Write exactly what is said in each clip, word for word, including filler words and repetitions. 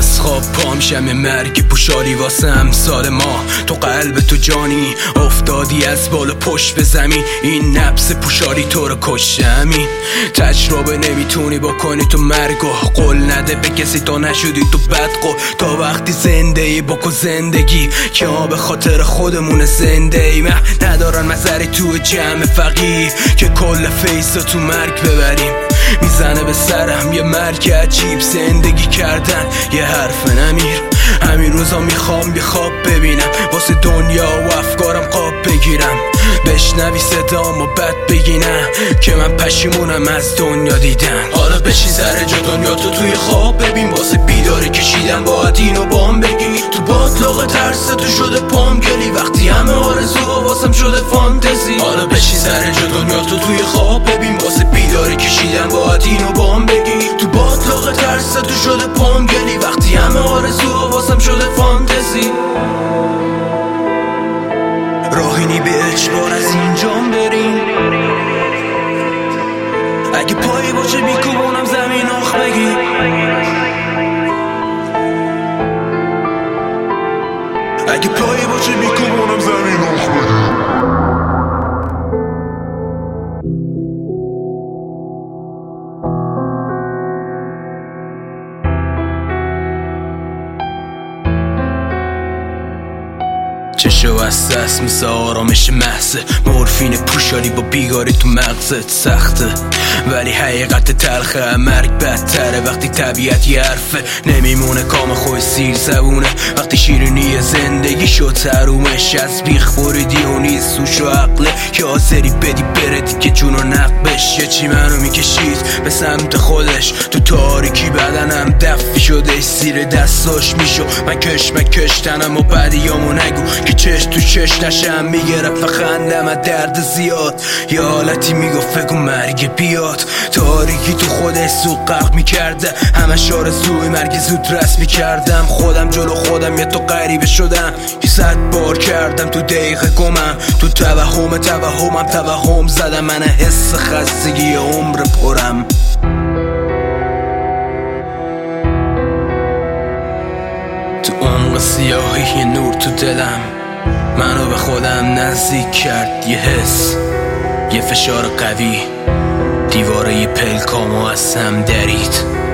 از خواب پا میشم، یه مرگ پوشالی واسه امثال ما. تو قلب تو جانی افتادی از بالا پشت به زمین، این نبض پوشالی تو رو کشته. همین تجربه نمیتونی بکنی تو مرگو، قول نده به کسی تا نشدی تو بدقو. تا وقتی زنده ای بکن زندگی که ما به خاطر خودمون زنده ای. من ندارن مزری تو جمع فقیر که کل فیضا تو مرگ ببریم. میزنه به سرم یه مرگ عجیب، زندگی کردن یه حرف نمیر. همین روزا میخوام یه خواب ببینم، واسه دنیا و افکارم قاب بگیرم. بشنوی صدام و بد بگینم که من پشیمونم از دنیا دیدن. حالا بشین سر جا دنیا تو توی خواب ببین، واسه بیداری کشیدم باید اینو بام بگی. تو باطلاق ترس تو شده پام گلی، وقتی همه آرزوها واسم شده فانتزی. حالا بشین سر جا دنیا تو توی خواب ببین، واسه بیداری کشیدم باید اینو بام بگی. تو باطلاق ترس تو شده پام گلی، وقتی همه آرزوها واسم شده فانتزی. راهینی به اجبار از اینجام بریم، اگه پایی باشه میکوبونم زمین آخ بگی. اگه پایی باشه میکوبونم زمین آخ بگی. چشو از دست مثل آرامش محضه، مورفین پوشالی با بیگاری تو مغزت سخته، ولی حقیقت تلخه. مرگ بدتره وقتی طبیعت یه حرفه، نمیمونه کام خوی سیر زبونه. وقتی شیرینی زندگی شد ترومش، از بیخ بریدی و نیست سوش و عقله که حاضری بدی بره دیگه جون و نقبش. یه چی منو میکشید به سمت خودش، تو تاریکی بدنم دفی شده سیر دستاش میشو. من کش من کشتنم و بدیامو نگو که چش تو چش نشم میگرفت و خندم از درد زیاد. یه حالتی میگفت بگو مرگ بیاد، تاریکی تو خودش سو غرق میکرده. همش آرزوی مرگ زود رس میکردم، خودم جلو خودم یه تو غریبه شدم. یه صد بار کردم تو دقیقه گمم، تو توهم توهمم توهم زدم. من حس خستگی عمر پرم، تو عمق سیاهی یه نور تو دلم منو به خودم نزدیک کرد. یه حس یه فشار قوی، دیواره یه پلکامو از هم درید.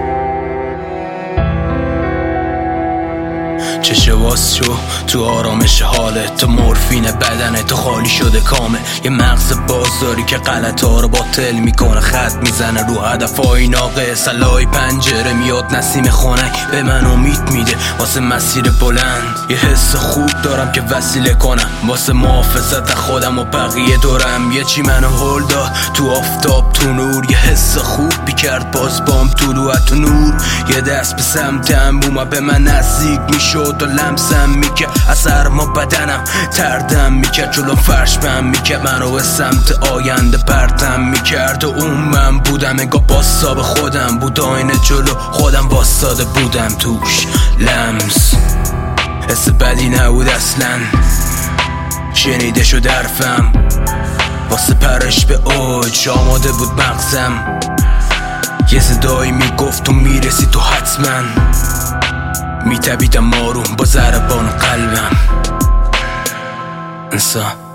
چشه واس شو تو آرامش حالت، تو مورفین بدنه تو خالی شده کامه. یه مغز بازداری که غلط ها رو باطل میکنه، خط میزنه رو هدفای ناقص. لای پنجره میاد نسیم خنک به من امید میده واسه مسیر بلند. یه حس خوب دارم که وسیله کنم واسه محافظت خودم و بقیه دورم. یه چی منو هل داد تو آفتاب تو نور، یه حس خوب بیکرد باز بام طلوع تو نور. یه دست به سمتم اومد به من نزدیک میشد و لمسم میکرد، از سرما بدنم تردم میکرد. جلو فرش بهم میکرد، منو به سمت آینده پرتم میکرد. و اون من بودم انگار باستاب خودم بود، آینه جلو خودم باستاده بودم توش. لمس حس بدی نبود اصلا، شنیده شد حرفم واسه پرش به اوج آماده بود مغزم. یه صدایی میگفت تو میرسی تو حتما، میتبیدم آروم با ضربان قلبم. انسان